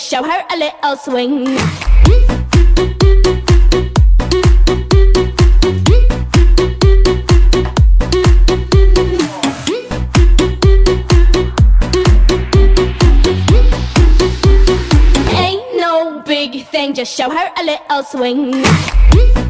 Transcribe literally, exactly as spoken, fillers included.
just show her a little swing. Ain't no big thing, just show her a little swing.